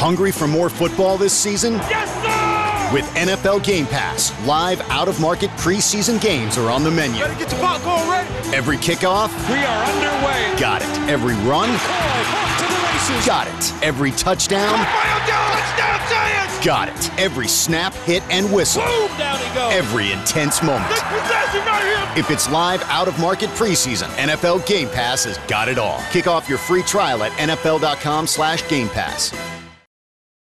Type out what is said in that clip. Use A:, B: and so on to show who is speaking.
A: Hungry for more football this season?
B: Yes, sir!
A: With NFL Game Pass, live out-of-market preseason games are on the menu.
B: Better get the popcorn ready.
A: Every kickoff?
B: We are underway.
A: Got it. Every run?
B: Off to the races.
A: Got it. Every touchdown?
B: Touchdown, Giants!
A: Got it. Every snap, hit, and whistle.
B: Boom, down he goes.
A: Every intense moment.
B: This possession right here.
A: If it's live out-of-market preseason, NFL Game Pass has got it all. Kick off your free trial at NFL.com/Game Pass.